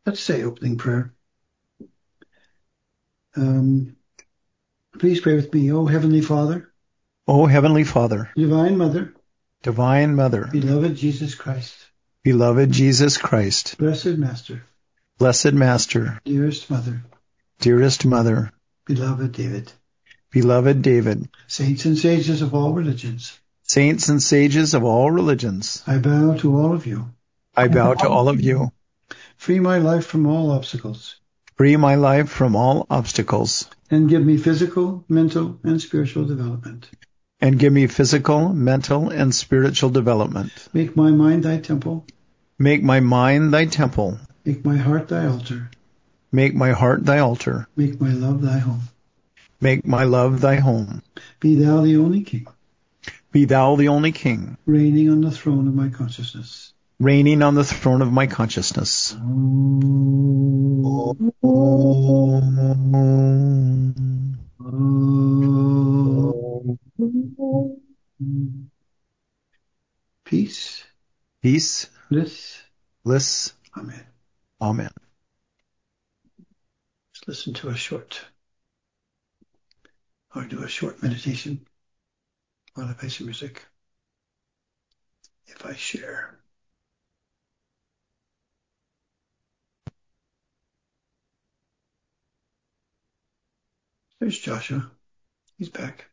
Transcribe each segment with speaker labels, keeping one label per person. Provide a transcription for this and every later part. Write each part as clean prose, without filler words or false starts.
Speaker 1: Let's say opening prayer. Please pray with me. O Heavenly Father,
Speaker 2: O Heavenly Father,
Speaker 1: Divine Mother,
Speaker 2: Divine Mother,
Speaker 1: beloved Jesus Christ,
Speaker 2: beloved Jesus Christ,
Speaker 1: blessed Master,
Speaker 2: blessed Master,
Speaker 1: dearest Mother,
Speaker 2: dearest Mother,
Speaker 1: beloved David,
Speaker 2: beloved David,
Speaker 1: saints and sages of all religions,
Speaker 2: saints and sages of all religions,
Speaker 1: I bow to all of you.
Speaker 2: I bow to all of you.
Speaker 1: Free my life from all obstacles,
Speaker 2: Free my life from all obstacles,
Speaker 1: and give me physical, mental, and spiritual development.
Speaker 2: and give me physical, mental, and spiritual development.
Speaker 1: Make my mind thy temple.
Speaker 2: Make my mind thy temple.
Speaker 1: Make my heart thy altar.
Speaker 2: Make my heart thy altar.
Speaker 1: Make my love thy home.
Speaker 2: Make my love thy home.
Speaker 1: Be thou the only King,
Speaker 2: Be thou the only King,
Speaker 1: reigning on the throne of my consciousness.
Speaker 2: reigning on the throne of my consciousness.
Speaker 1: Peace,
Speaker 2: Peace,
Speaker 1: bliss.
Speaker 2: Amen.
Speaker 1: Amen. Let's listen to do a short meditation while I play some music. If I share. There's Joshua. He's back.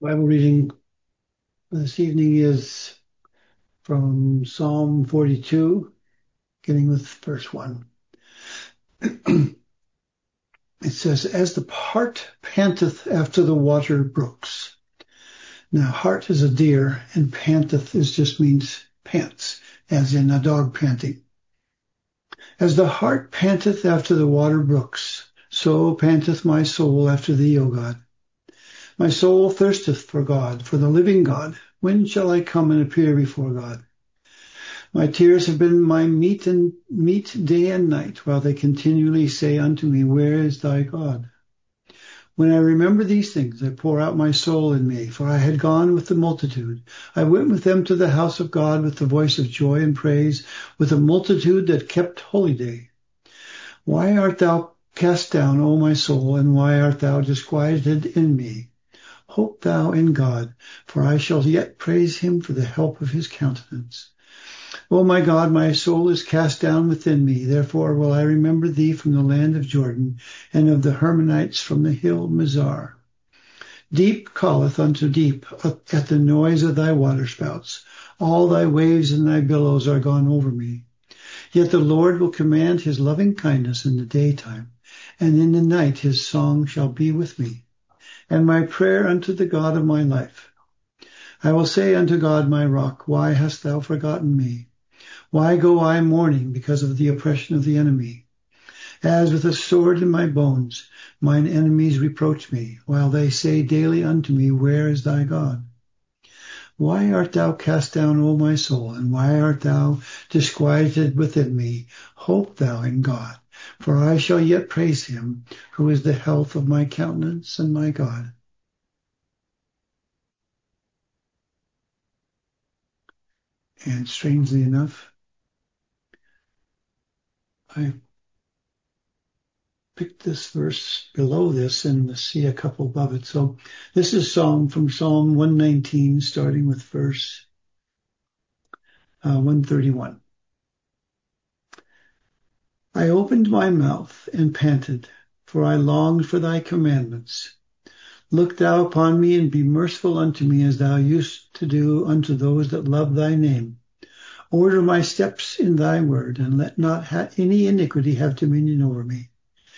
Speaker 1: Bible reading this evening is from Psalm 42, beginning with verse 1. It says, as the hart panteth after the water brooks. Now, hart is a deer, and panteth just means pants, as in a dog panting. As the hart panteth after the water brooks, so panteth my soul after thee, O God. My soul thirsteth for God, for the living God. When shall I come and appear before God? My tears have been my meat day and night, while they continually say unto me, where is thy God? When I remember these things, I pour out my soul in me, for I had gone with the multitude. I went with them to the house of God with the voice of joy and praise, with a multitude that kept holy day. Why art thou cast down, O my soul, and why art thou disquieted in me? Hope thou in God, for I shall yet praise him for the help of his countenance. O my God, my soul is cast down within me. Therefore will I remember thee from the land of Jordan, and of the Hermonites from the hill Mizar. Deep calleth unto deep at the noise of thy waterspouts. All thy waves and thy billows are gone over me. Yet the Lord will command his loving kindness in the daytime, and in the night his song shall be with me, and my prayer unto the God of my life. I will say unto God my rock, why hast thou forgotten me? Why go I mourning because of the oppression of the enemy? As with a sword in my bones, mine enemies reproach me, while they say daily unto me, where is thy God? Why art thou cast down, O my soul, and why art thou disquieted within me? Hope thou in God, for I shall yet praise him, who is the health of my countenance and my God. And strangely enough, I picked this verse below this and see a couple above it. So this is from Psalm 119, starting with verse 131. I opened my mouth and panted, for I longed for thy commandments. Look thou upon me and be merciful unto me, as thou used to do unto those that love thy name. Order my steps in thy word, and let not any iniquity have dominion over me.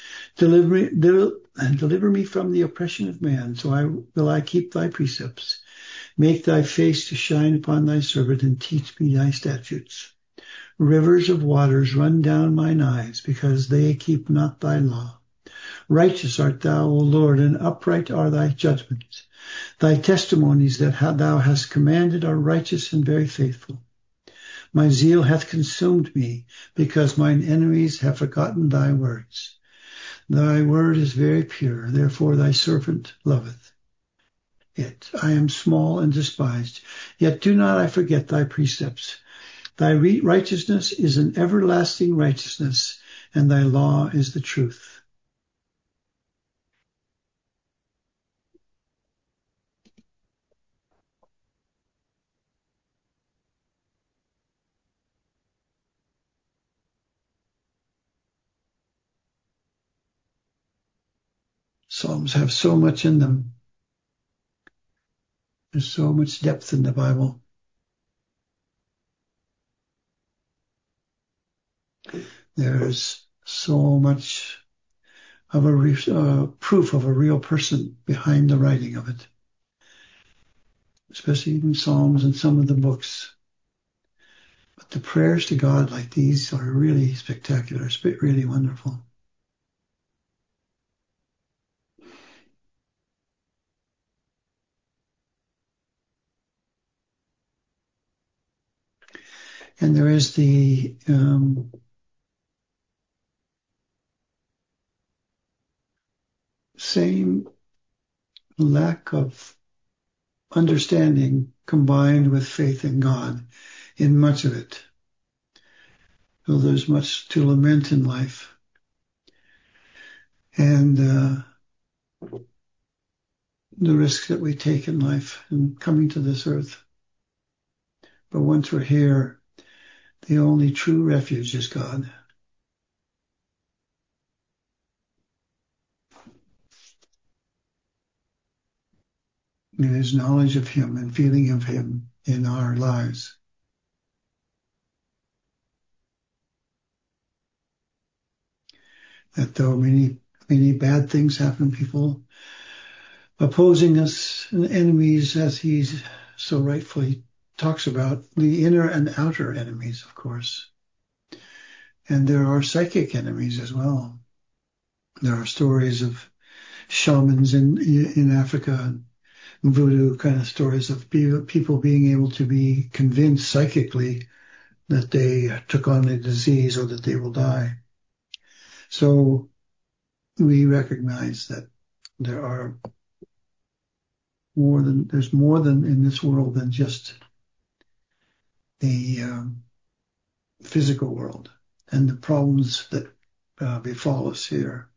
Speaker 1: Deliver me from the oppression of man, so will I keep thy precepts. Make thy face to shine upon thy servant, and teach me thy statutes. Rivers of waters run down mine eyes, because they keep not thy law. Righteous art thou, O Lord, and upright are thy judgments. Thy testimonies that thou hast commanded are righteous and very faithful. My zeal hath consumed me, because mine enemies have forgotten thy words. Thy word is very pure, therefore thy servant loveth it. I am small and despised, yet do not I forget thy precepts. Thy righteousness is an everlasting righteousness, and thy law is the truth. Psalms have so much in them. There's so much depth in the Bible. There's so much of a proof of a real person behind the writing of it, especially in Psalms and some of the books. But the prayers to God like these are really spectacular, really wonderful. And there is the same lack of understanding combined with faith in God in much of it. So there's much to lament in life. And the risks that we take in life and coming to this earth. But once we're here, the only true refuge is God. It is knowledge of Him and feeling of Him in our lives. That though many bad things happen, people opposing us and enemies, as He so rightfully talks about, the inner and outer enemies, of course. And there are psychic enemies as well. There are stories of shamans in Africa, voodoo kind of stories of people being able to be convinced psychically that they took on a disease or that they will die. So we recognize that there's more than in this world than just the physical world and the problems that befall us here.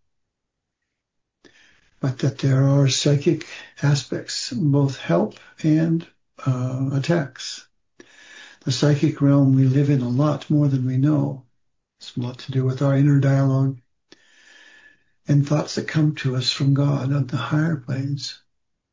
Speaker 1: But that there are psychic aspects, both help and attacks. The psychic realm we live in a lot more than we know. It's a lot to do with our inner dialogue and thoughts that come to us from God on the higher planes.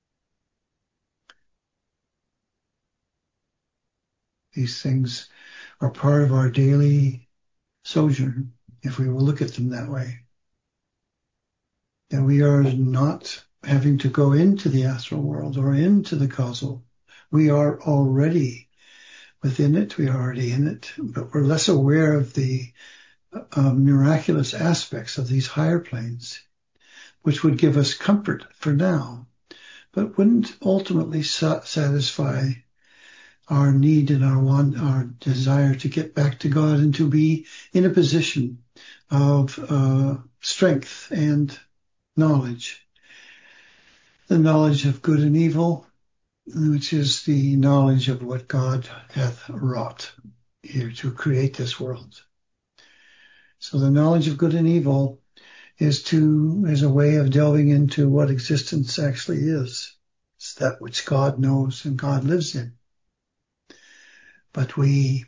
Speaker 1: These things are part of our daily sojourn, if we will look at them that way. That we are not having to go into the astral world or into the causal. We are already within it. We are already in it, but we're less aware of the miraculous aspects of these higher planes, which would give us comfort for now, but wouldn't ultimately satisfy our need and our desire to get back to God and to be in a position of strength and knowledge. The knowledge of good and evil, which is the knowledge of what God hath wrought here to create this world. So the knowledge of good and evil is a way of delving into what existence actually is. It's that which God knows and God lives in. But we,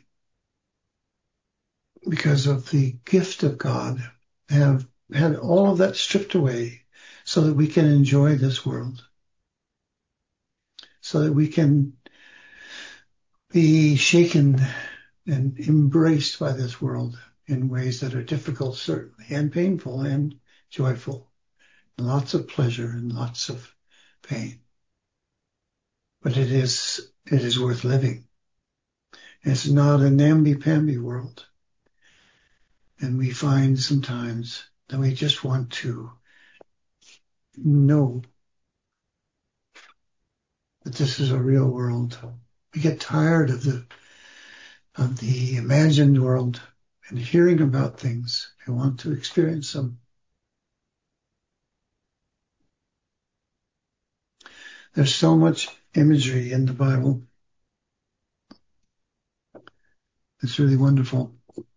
Speaker 1: because of the gift of God, have had all of that stripped away so that we can enjoy this world, so that we can be shaken and embraced by this world in ways that are difficult, certainly, and painful and joyful. Lots of pleasure and lots of pain. But it is worth living. It's not a namby-pamby world. And we find sometimes that we just want to know that this is a real world. We get tired of the imagined world and hearing about things. We want to experience them. There's so much imagery in the Bible. It's really wonderful.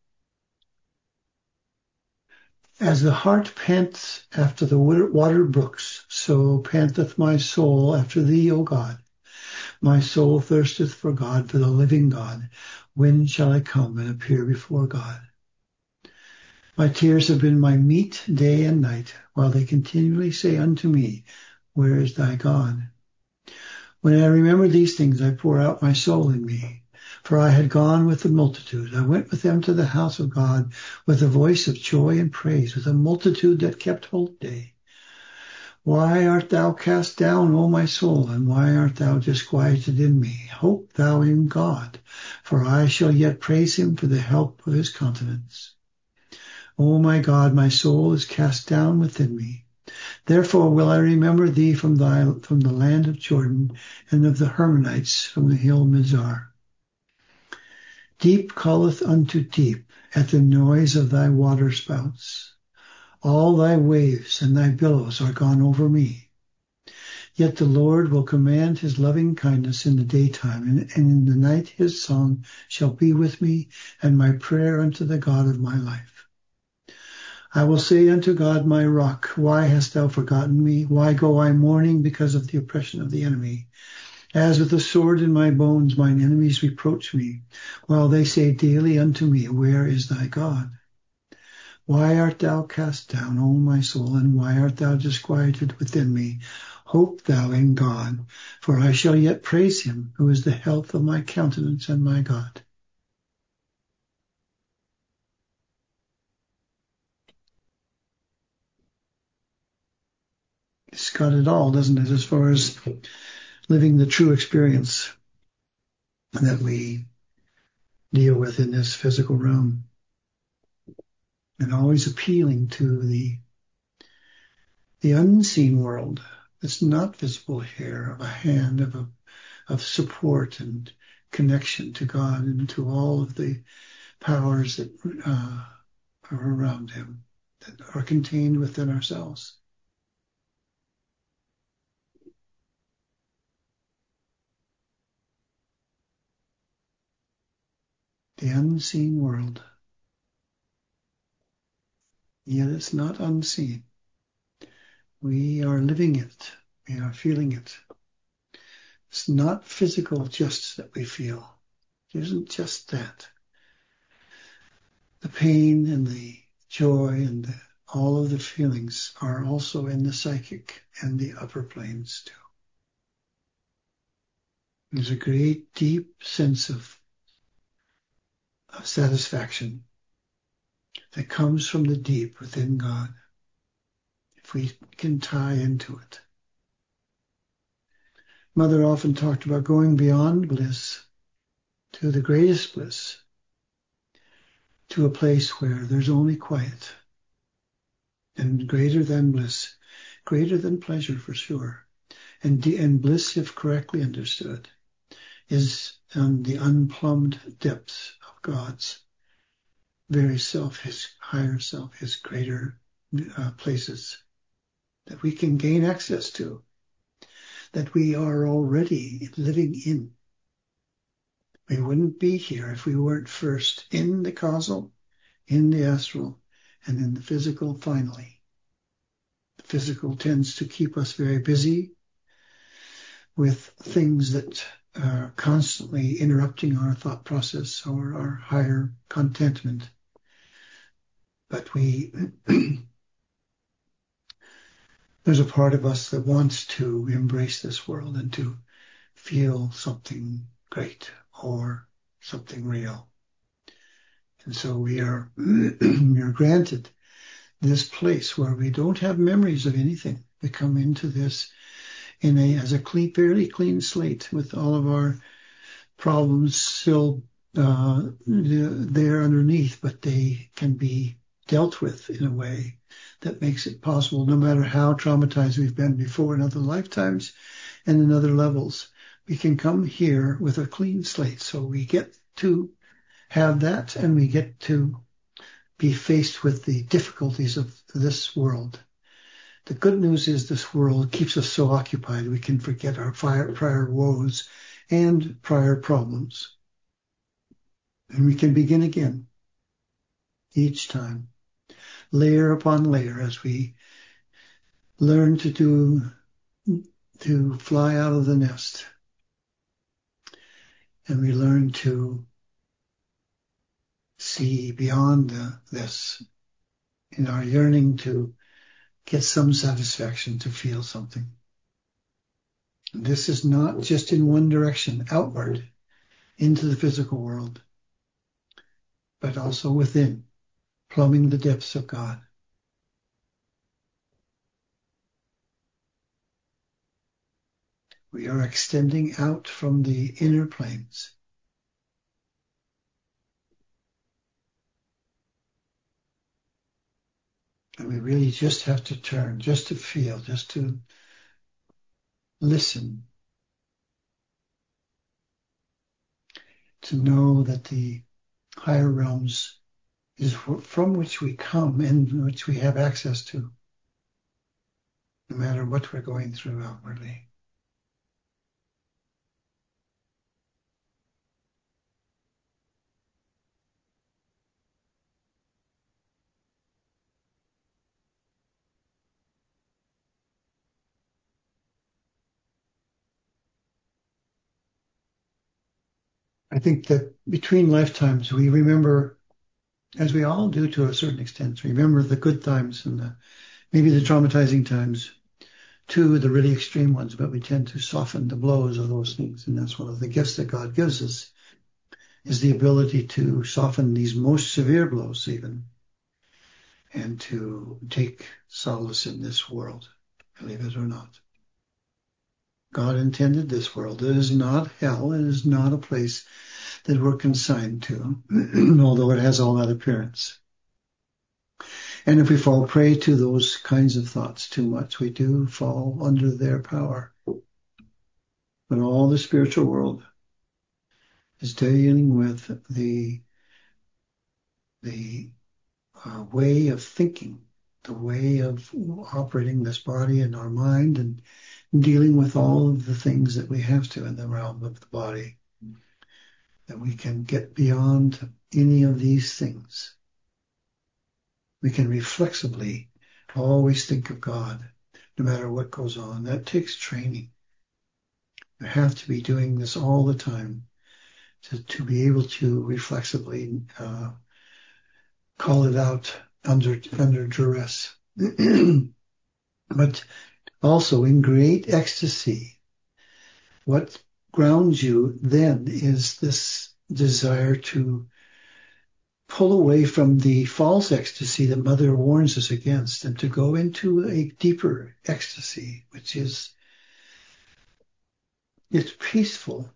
Speaker 1: As the heart pants after the water brooks, so panteth my soul after thee, O God. My soul thirsteth for God, for the living God. When shall I come and appear before God? My tears have been my meat day and night, while they continually say unto me, Where is thy God? When I remember these things, I pour out my soul in me. For I had gone with the multitude. I went with them to the house of God with a voice of joy and praise, with a multitude that kept holiday. Why art thou cast down, O my soul, and why art thou disquieted in me? Hope thou in God, for I shall yet praise him for the help of his countenance. O my God, my soul is cast down within me. Therefore will I remember thee from the land of Jordan, and of the Hermonites from the hill Mizar. Deep calleth unto deep at the noise of thy waterspouts. All thy waves and thy billows are gone over me. Yet the Lord will command his loving kindness in the daytime, and in the night his song shall be with me, and my prayer unto the God of my life. I will say unto God my rock, why hast thou forgotten me? Why go I mourning because of the oppression of the enemy? As with a sword in my bones, mine enemies reproach me, while they say daily unto me, Where is thy God? Why art thou cast down, O my soul, and why art thou disquieted within me? Hope thou in God, for I shall yet praise him, who is the health of my countenance and my God. It's got it all, doesn't it, as far as living the true experience that we deal with in this physical realm. And always appealing to the unseen world that's not visible here, of a hand, of support and connection to God and to all of the powers that are around him, that are contained within ourselves. The unseen world. Yet it's not unseen. We are living it. We are feeling it. It's not physical just that we feel. It isn't just that. The pain and the joy and all of the feelings are also in the psychic and the upper planes too. There's a great deep sense of satisfaction that comes from the deep within God, if we can tie into it. Mother often talked about going beyond bliss to the greatest bliss, to a place where there's only quiet and greater than bliss, greater than pleasure for sure. And bliss, if correctly understood, is the unplumbed depths of God's very self, his higher self, his greater places that we can gain access to, that we are already living in. We wouldn't be here if we weren't first in the causal, in the astral, and in the physical finally. The physical tends to keep us very busy with things that are constantly interrupting our thought process or our higher contentment. But there's a part of us that wants to embrace this world and to feel something great or something real. And so we are granted this place where we don't have memories of anything. We come into this as a fairly clean slate with all of our problems still there underneath, but they can be dealt with in a way that makes it possible, no matter how traumatized we've been before in other lifetimes and in other levels. We can come here with a clean slate. So we get to have that, and we get to be faced with the difficulties of this world. The good news is this world keeps us so occupied we can forget our prior woes and prior problems. And we can begin again each time, layer upon layer, as we learn to fly out of the nest. And we learn to see beyond this in our yearning to get some satisfaction, to feel something. And this is not just in one direction, outward, into the physical world, but also within, plumbing the depths of God. We are extending out from the inner planes. And we really just have to turn, just to feel, just to listen, to know that the higher realms is from which we come and which we have access to, no matter what we're going through outwardly. I think that between lifetimes, we remember, as we all do to a certain extent, remember the good times and maybe the traumatizing times, to the really extreme ones, but we tend to soften the blows of those things. And that's one of the gifts that God gives us, is the ability to soften these most severe blows even, and to take solace in this world, believe it or not. God intended this world. It is not hell. It is not a place that we're consigned to, although it has all that appearance. And if we fall prey to those kinds of thoughts too much, we do fall under their power. But all the spiritual world is dealing with the way of thinking, the way of operating this body and our mind, and dealing with all of the things that we have to in the realm of the body, that we can get beyond any of these things. We can reflexively always think of God, no matter what goes on. That takes training. You have to be doing this all the time to be able to reflexively call it out under duress. But also in great ecstasy, what grounds you then is this desire to pull away from the false ecstasy that Mother warns us against, and to go into a deeper ecstasy, which is, it's peaceful,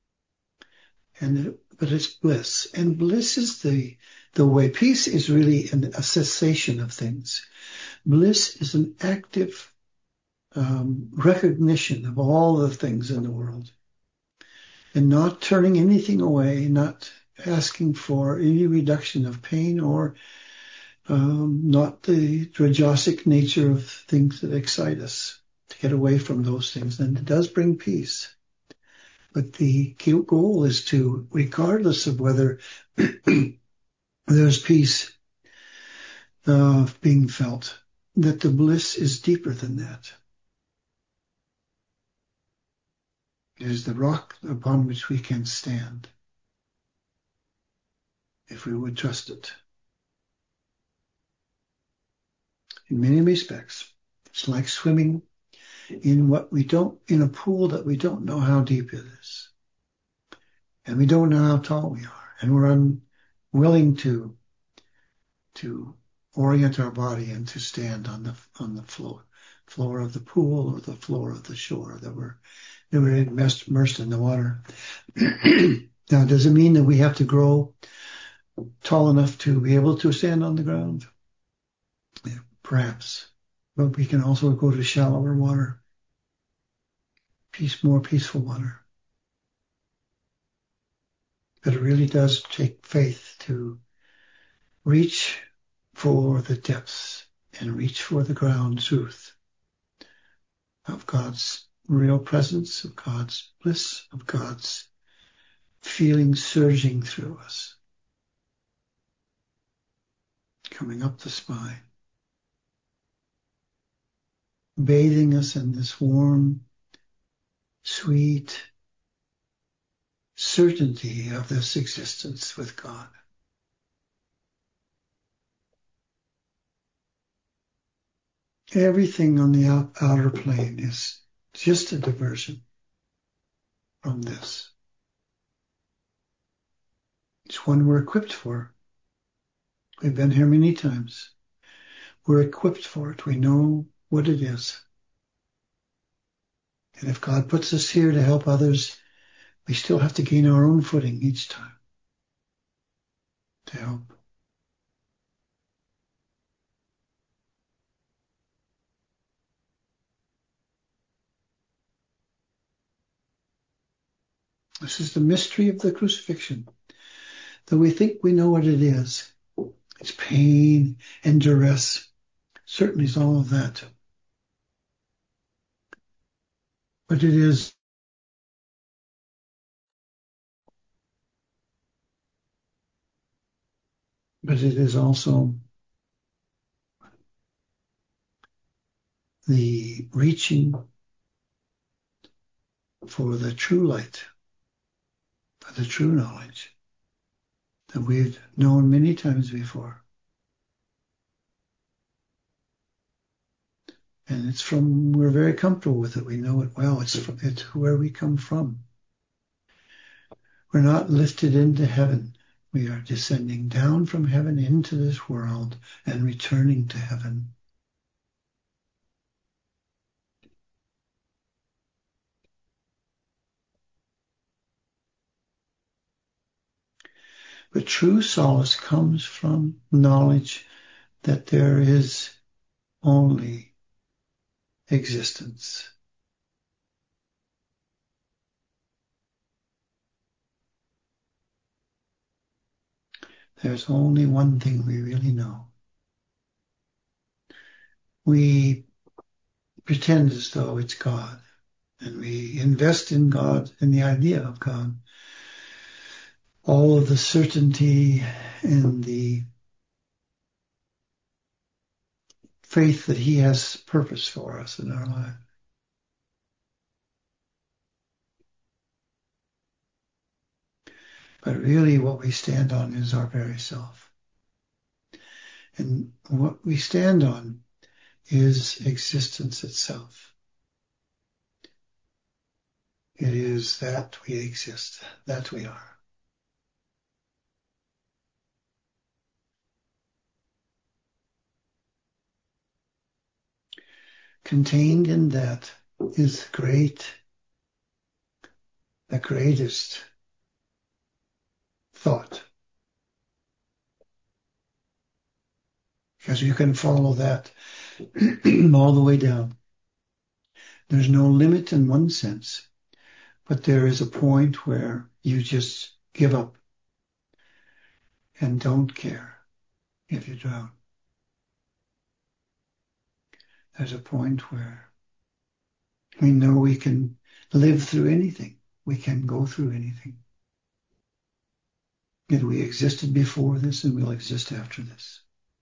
Speaker 1: but it's bliss. And bliss is the way. Peace is really a cessation of things. Bliss is an active recognition of all the things in the world, and not turning anything away, not asking for any reduction of pain, or not the dragosic nature of things that excite us, to get away from those things. And it does bring peace. But the goal is to, regardless of whether there's peace being felt, that the bliss is deeper than that. It is the rock upon which we can stand, if we would trust it. In many respects, it's like swimming in a pool that we don't know how deep it is. And we don't know how tall we are. And we're unwilling to orient our body and to stand on the floor of the pool, or the floor of the shore that we're immersed in the water. Now, does it mean that we have to grow tall enough to be able to stand on the ground? Yeah, perhaps. But we can also go to shallower water, more peaceful water. But it really does take faith to reach for the depths and reach for the ground truth of God's real presence, of God's bliss, of God's feeling surging through us, coming up the spine, bathing us in this warm, sweet certainty of this existence with God. Everything on the outer plane is just a diversion from this. It's one we're equipped for. We've been here many times. We're equipped for it. We know what it is. And if God puts us here to help others, we still have to gain our own footing each time to help. This is the mystery of the crucifixion. Though we think we know what it is, it's pain and duress. Certainly is all of that. But it is also the reaching for the true light, for the true knowledge that we've known many times before. And we're very comfortable with it. We know it well. It's where we come from. We're not lifted into heaven. We are descending down from heaven into this world and returning to heaven. But true solace comes from knowledge that there is only existence. There's only one thing we really know. We pretend as though it's God, and we invest in God, in the idea of God. All of the certainty and the faith that He has purpose for us in our life. But really what we stand on is our very self. And what we stand on is existence itself. It is that we exist, that we are. Contained in that is the greatest thought. Because you can follow that all the way down. There's no limit in one sense, but there is a point where you just give up and don't care if you drown. There's a point where we know we can live through anything. We can go through anything. And we existed before this and we'll exist after this.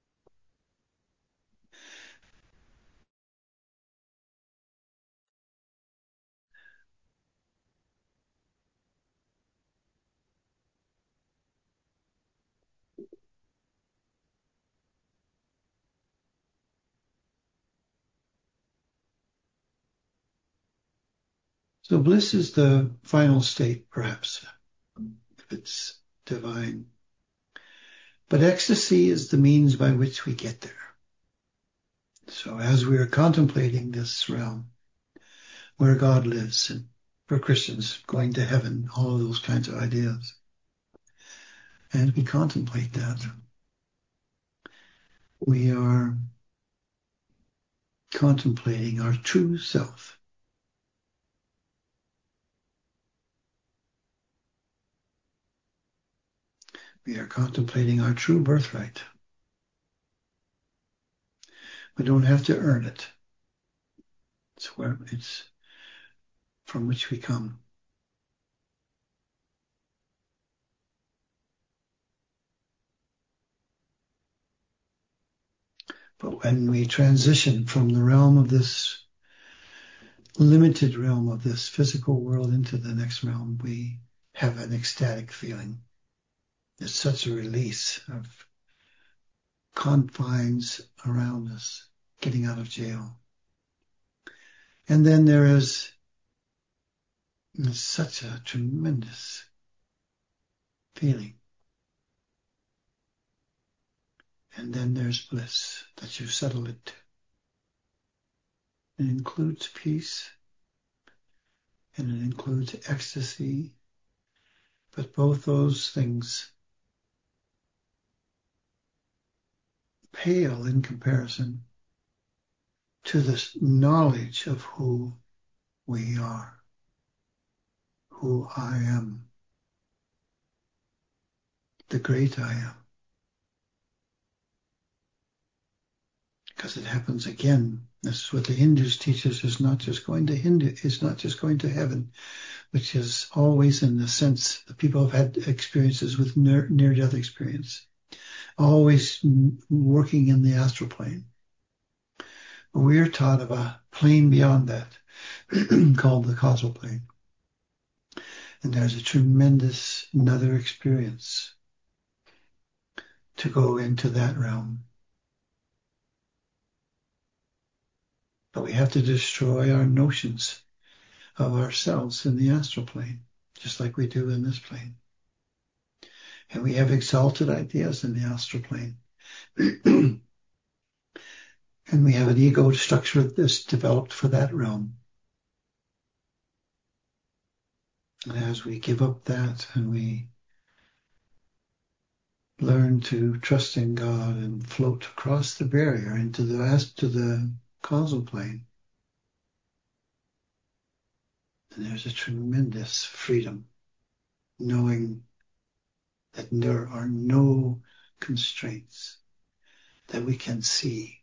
Speaker 1: So bliss is the final state, perhaps, if it's divine. But ecstasy is the means by which we get there. So as we are contemplating this realm where God lives, and for Christians, going to heaven, all of those kinds of ideas, and we contemplate that, we are contemplating our true self. We are contemplating our true birthright. We don't have to earn it. It's from which we come. But when we transition from the realm of this limited realm of this physical world into the next realm, we have an ecstatic feeling. It's such a release of confines around us, getting out of jail. And then there is such a tremendous feeling. And then there's bliss that you settle it. It includes peace and it includes ecstasy. But both those things pale in comparison to this knowledge of who we are, who I am, the great I am. Because it happens again. This is what the Hindus teach us, is not just going to heaven, which is always in the sense that people have had experiences with near-death experience, always working in the astral plane. We're taught of a plane beyond that called the causal plane. And there's a tremendous another experience to go into that realm. But we have to destroy our notions of ourselves in the astral plane, just like we do in this plane. And we have exalted ideas in the astral plane. And we have an ego structure that's developed for that realm. And as we give up that and we learn to trust in God and float across the barrier into the causal plane, and there's a tremendous freedom, knowing that there are no constraints that we can see.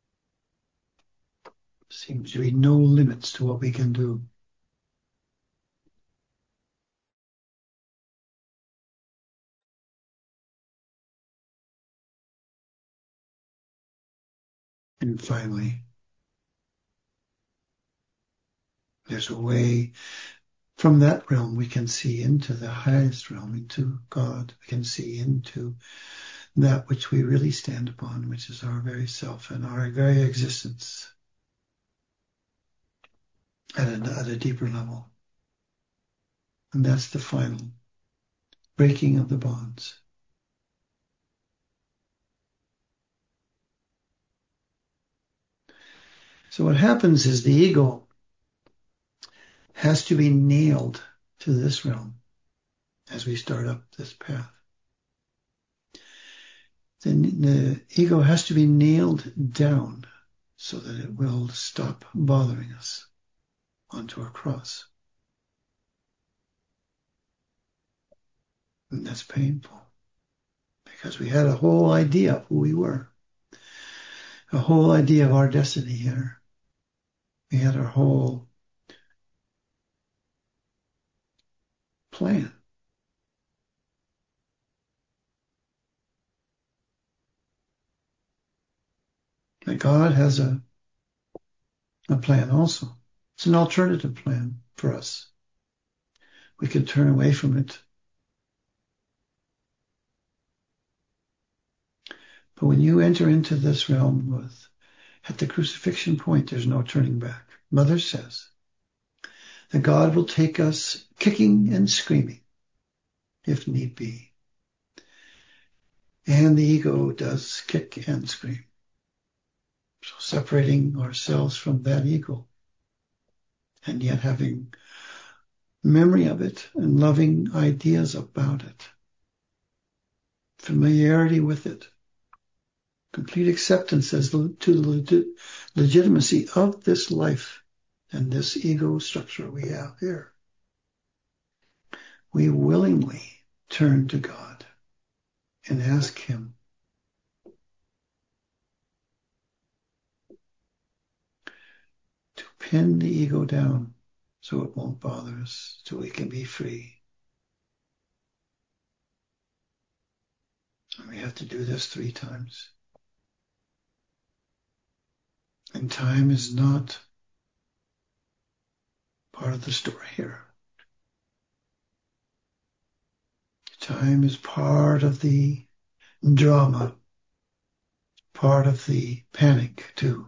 Speaker 1: Seems to be no limits to what we can do. And finally, there's a way from that realm we can see into the highest realm, into God. We can see into that which we really stand upon, which is our very self and our very existence at a deeper level. And that's the final breaking of the bonds. So what happens is the ego has to be nailed to this realm as we start up this path. Then the ego has to be nailed down so that it will stop bothering us onto our cross. And that's painful because we had a whole idea of who we were, a whole idea of our destiny here. We had our whole plan. But God has a plan also. It's an alternative plan for us. We can turn away from it. But when you enter into this realm at the crucifixion point, there's no turning back. Mother says that God will take us kicking and screaming, if need be. And the ego does kick and scream. So separating ourselves from that ego and yet having memory of it and loving ideas about it, familiarity with it, complete acceptance as to the legitimacy of this life and this ego structure we have here. We willingly turn to God and ask Him to pin the ego down so it won't bother us, so we can be free. And we have to do this 3 times. And time is not part of the story here. Time is part of the drama, part of the panic too.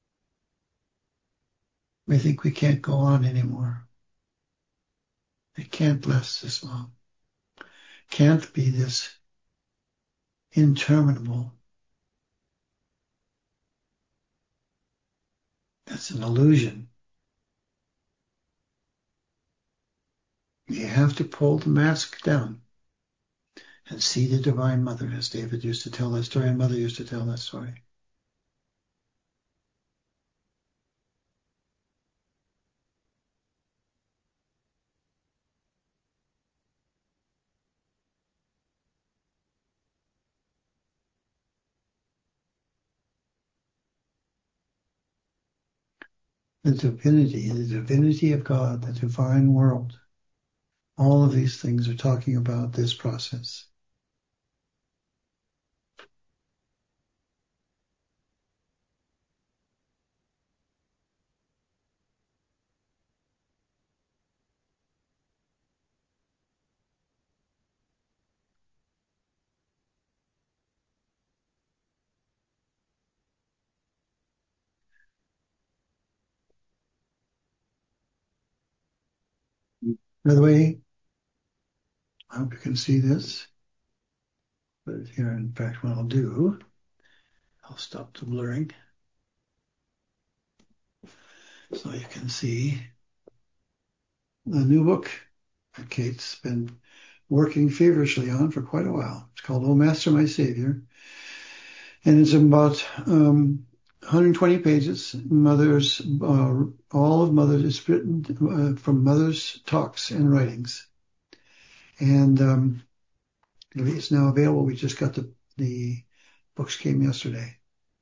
Speaker 1: We think we can't go on anymore. It can't last this long. Can't be this interminable. That's an illusion. You have to pull the mask down and see the Divine Mother, as David used to tell that story, and Mother used to tell that story. The divinity of God, the divine world. All of these things are talking about this process. By the way, I hope you can see this. But here, in fact, what I'll do, I'll stop the blurring so you can see the new book that Kate's been working feverishly on for quite a while. It's called Oh Master, My Savior. And it's about 120 pages. All of Mother's, it's written from Mother's talks and writings. And it's now available. We just got the books came yesterday.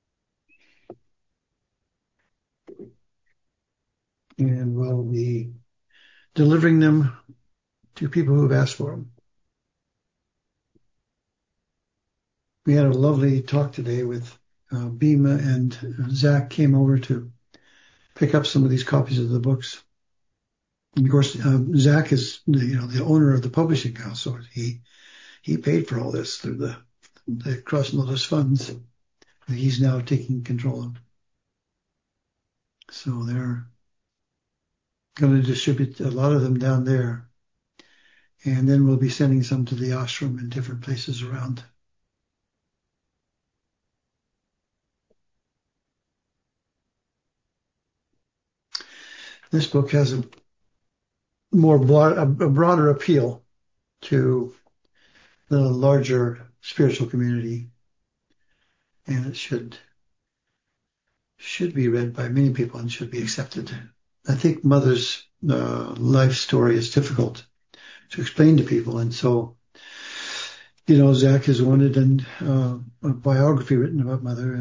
Speaker 1: And we'll be delivering them to people who have asked for them. We had a lovely talk today with Bima, and Zach came over to pick up some of these copies of the books. And of course, Zach is the owner of the publishing house, so he paid for all this through the Cross Notice funds that he's now taking control of. So they're going to distribute a lot of them down there, and then we'll be sending some to the ashram in different places around. This book has a broader appeal to the larger spiritual community, and it should be read by many people and should be accepted. I think Mother's life story is difficult to explain to people, and so Zach has wanted a biography written about Mother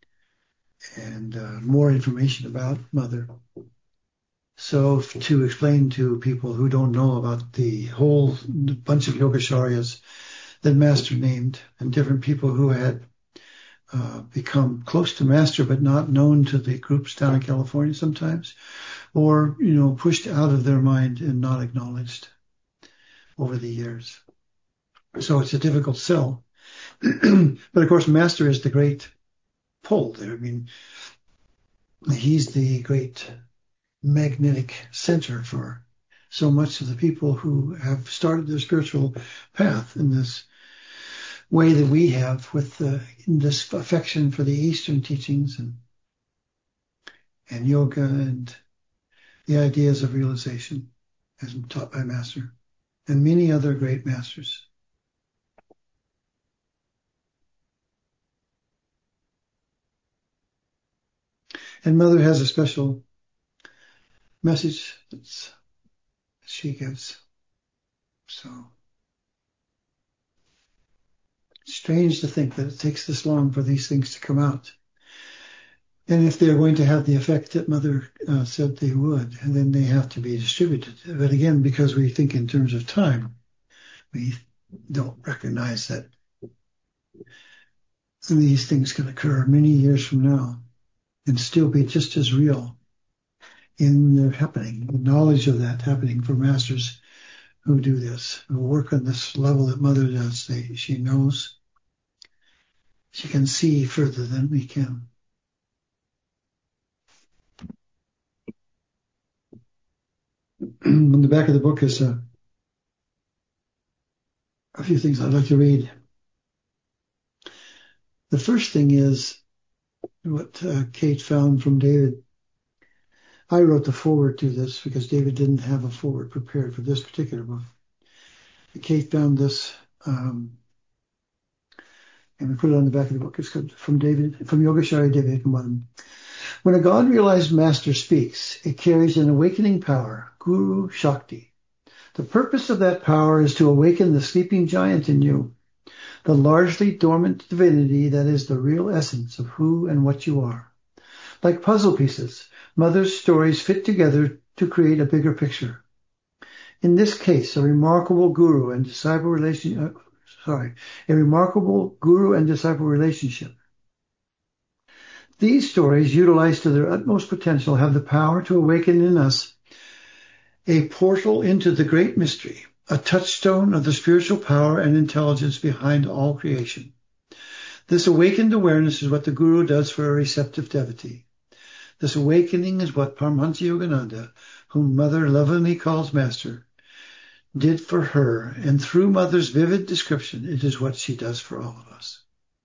Speaker 1: and more information about Mother. So to explain to people who don't know about the whole bunch of Yogacharyas that Master named and different people who had become close to Master but not known to the groups down in California sometimes, or pushed out of their mind and not acknowledged over the years. So it's a difficult sell. But of course, Master is the great pull there. I mean, he's the great magnetic center for so much of the people who have started their spiritual path in this way that we have, with this affection for the Eastern teachings and yoga and the ideas of realization as taught by Master and many other great masters. And Mother has a special message that she gives. So it's strange to think that it takes this long for these things to come out. And if they're going to have the effect that Mother said they would, and then they have to be distributed. But again, because we think in terms of time, we don't recognize that these things can occur many years from now and still be just as real in their happening, the knowledge of that happening for masters who do this, who work on this level that Mother does. She knows, she can see further than we can. On the back of the book is a few things I'd like to read. The first thing is what Kate found from David. I wrote the foreword to this because David didn't have a foreword prepared for this particular book. Kate found this, and we put it on the back of the book. It's from Yogacharya David Ekaman. When a God-realized master speaks, it carries an awakening power, Guru Shakti. The purpose of that power is to awaken the sleeping giant in you, the largely dormant divinity that is the real essence of who and what you are. Like puzzle pieces, Mother's stories fit together to create a bigger picture. In this case, a remarkable guru and disciple relationship. These stories, utilized to their utmost potential, have the power to awaken in us a portal into the great mystery, a touchstone of the spiritual power and intelligence behind all creation. This awakened awareness is what the Guru does for a receptive devotee. This awakening is what Paramahansa Yogananda, whom Mother lovingly calls Master, did for her, and through Mother's vivid description, it is what she does for all of us.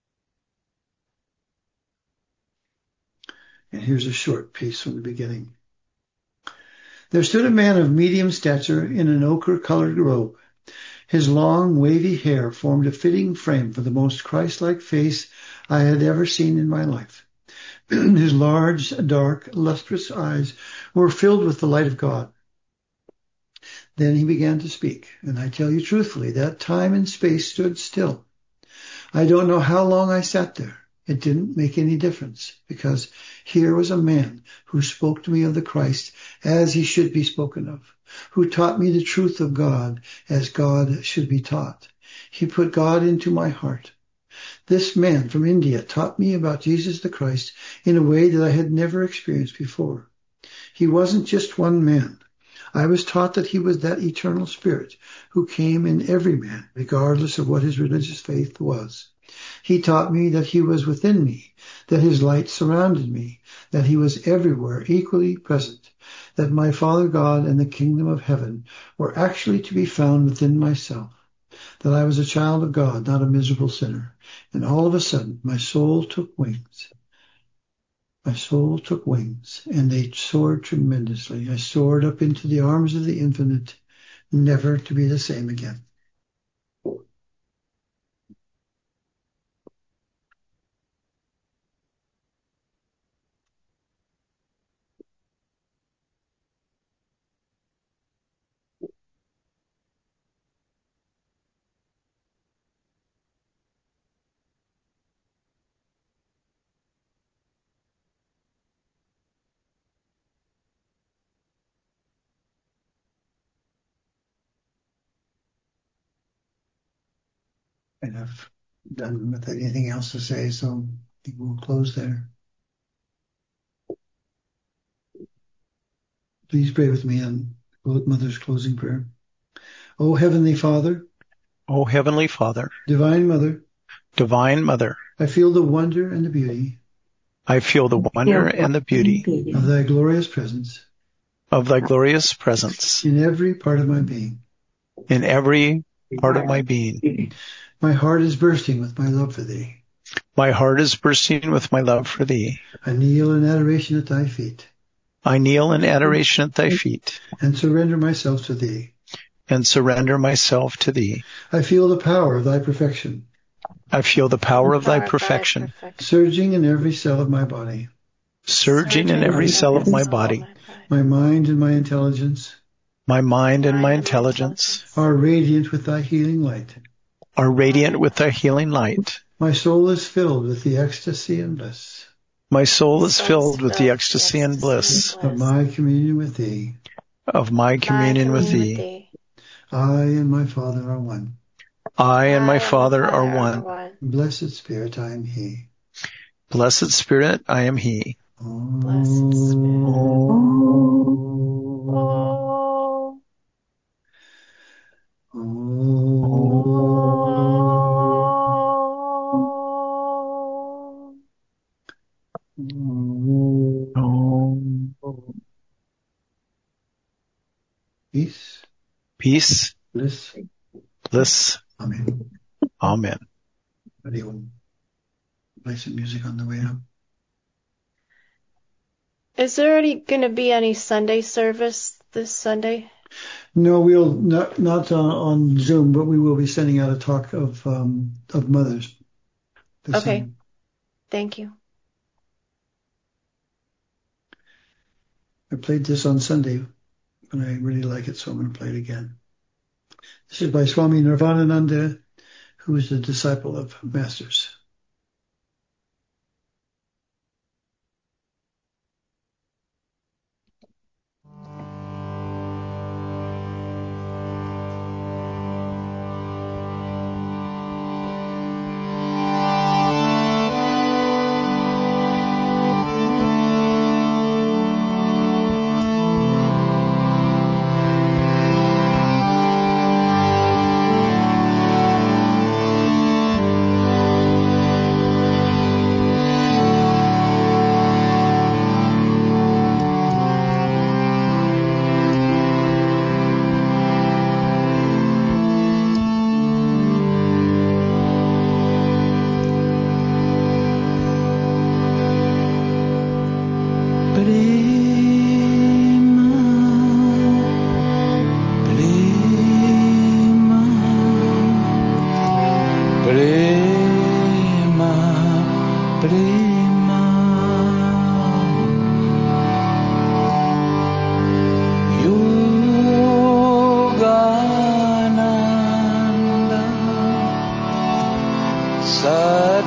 Speaker 1: And here's a short piece from the beginning. There stood a man of medium stature in an ochre-colored robe. His long, wavy hair formed a fitting frame for the most Christ-like face I had ever seen in my life. His large, dark, lustrous eyes were filled with the light of God. Then he began to speak, and I tell you truthfully that time and space stood still. I don't know how long I sat there. It didn't make any difference, because here was a man who spoke to me of the Christ as he should be spoken of, who taught me the truth of God as God should be taught. He put God into my heart. This man from India taught me about Jesus the Christ in a way that I had never experienced before. He wasn't just one man. I was taught that he was that eternal spirit who came in every man, regardless of what his religious faith was. He taught me that he was within me, that his light surrounded me, that he was everywhere equally present, that my Father God and the kingdom of heaven were actually to be found within myself, that I was a child of God, not a miserable sinner. And all of a sudden, my soul took wings. My soul took wings, and they soared tremendously. I soared up into the arms of the infinite, never to be the same again. And I've done without anything else to say, so I think we'll close there. Please pray with me on Mother's closing prayer. O Heavenly Father,
Speaker 2: O Heavenly Father,
Speaker 1: Divine Mother,
Speaker 2: Divine Mother,
Speaker 1: I feel the wonder and the beauty
Speaker 2: I feel the wonder and the beauty
Speaker 1: of thy glorious presence
Speaker 2: of thy glorious presence
Speaker 1: in every part of my being.
Speaker 2: in every part of my being.
Speaker 1: My heart is bursting with my love for thee.
Speaker 2: My heart is bursting with my love for thee.
Speaker 1: I kneel in adoration at thy feet
Speaker 2: I kneel in adoration at thy feet
Speaker 1: and surrender myself to thee.
Speaker 2: and surrender myself to thee.
Speaker 1: I feel the power of thy perfection
Speaker 2: I feel the power of thy perfection
Speaker 1: surging in every cell of my body.
Speaker 2: surging in every cell of my body.
Speaker 1: My mind and my intelligence
Speaker 2: My mind and my intelligence
Speaker 1: are radiant with thy healing light.
Speaker 2: are radiant with thy healing light.
Speaker 1: My soul is filled with the ecstasy and bliss
Speaker 2: My soul is filled with the ecstasy and bliss
Speaker 1: of my communion with thee.
Speaker 2: of my communion with thee.
Speaker 1: I and my Father are one.
Speaker 2: I and my Father are one.
Speaker 1: Blessed Spirit, I am he.
Speaker 2: Blessed Spirit, I am he.
Speaker 3: Blessed Spirit.
Speaker 1: Peace,
Speaker 2: Peace,
Speaker 1: bliss,
Speaker 2: bliss.
Speaker 1: amen.
Speaker 2: Amen.
Speaker 1: Anybody will play some music on the way up?
Speaker 3: Is there going to be any Sunday service this Sunday?
Speaker 1: No, we'll not on Zoom, but we will be sending out a talk of mothers.
Speaker 3: Okay. Thank you.
Speaker 1: I played this on Sunday, and I really like it, so I'm going to play it again. This is by Swami Nirvanananda, who is a disciple of Masters.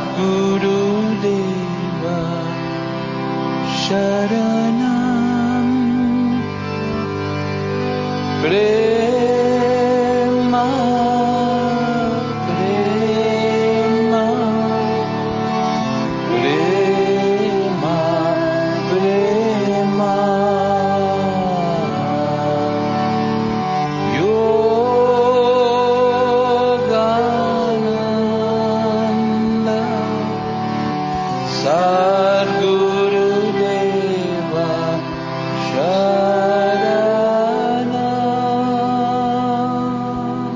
Speaker 4: Gurudeva Sharanam Prema Prema Prema Prema Yogananda Sadgurudeva Sharanam.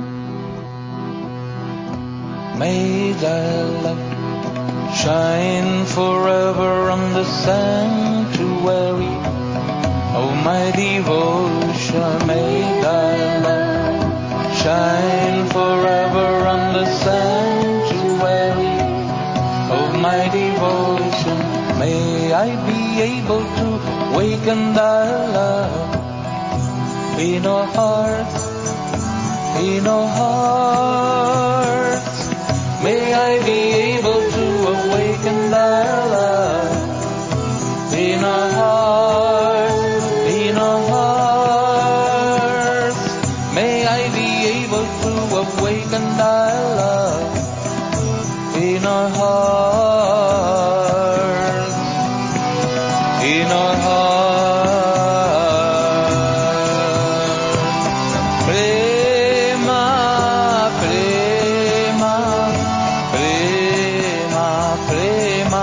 Speaker 4: May thy light shine forever on the sanctuary of my devotion. May thy light shine forever on the sanctuary of my devotion. May I be able to waken thy love in our hearts, in our hearts. May I be able to awaken thy love in our hearts, in our hearts. May I be able to awaken thy love in our hearts, in our hearts. Prema, prema, prema, prema.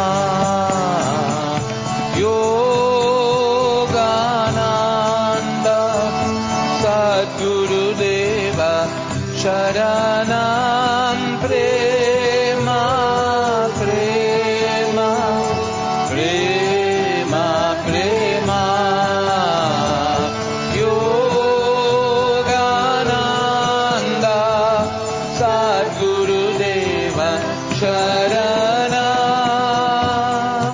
Speaker 4: Yogananda Sadgurudeva Sharanam. Prema, prema, prema, prema. Yogananda Sadgurudeva Sharanam.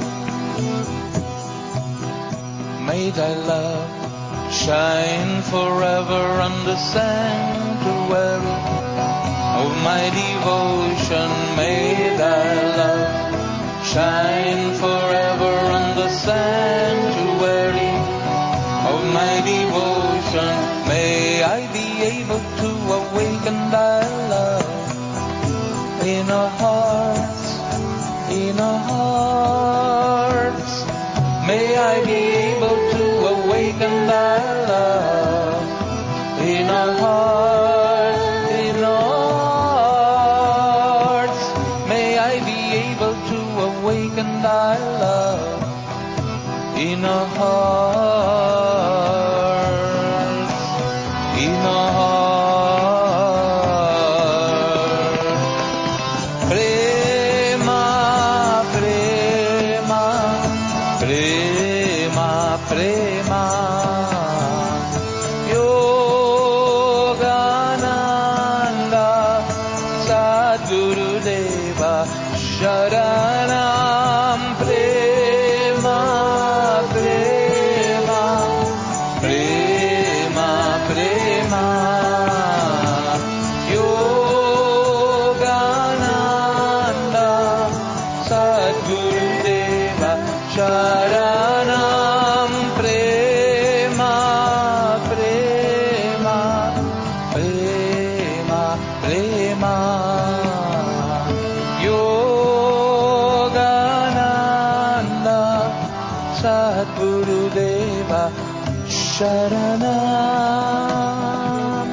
Speaker 4: May thy love shine forever on the sanctuary of my devotion. May thy love shine forever on the sanctuary of my devotion. May I be able to awaken thy love in our hearts, in our hearts. May I be able to awaken thy love in our hearts, in our hearts. May I be able to awaken thy love in our hearts, in our hearts. Prema, prema, prema, prema. Yogananda Sadgurudeva Sharanam. Prema, prema, prema, prema. Yogananda Sadgurudeva Sharanam. Prema, prema, prema, prema. Yogananda Sadgurudeva Sharanam.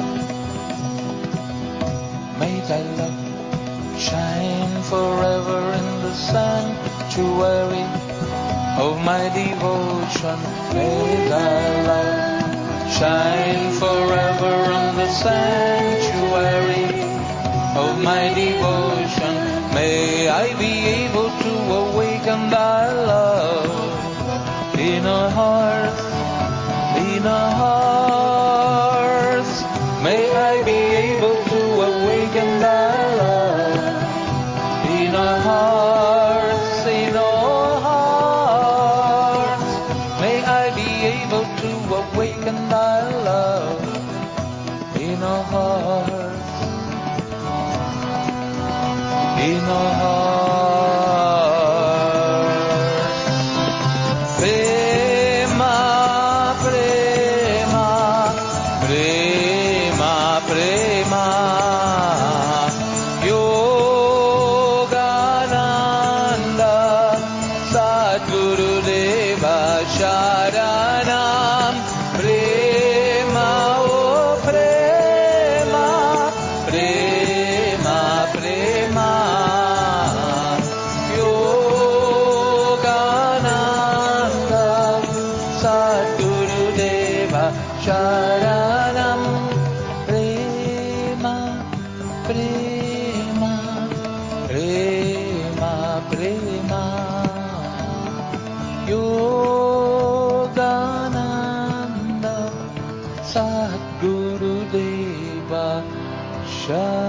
Speaker 4: May thy love shine forever in the sanctuary of my devotion. May thy love shine forever on the sanctuary of my devotion. May I be able to awaken thy love in our hearts, in our hearts. May I be able to awaken thy love in our hearts, in our hearts. May I be able to awaken thy love in our hearts, in our hearts. prema, prema, prema. Yogananda Sadguru Deva Shah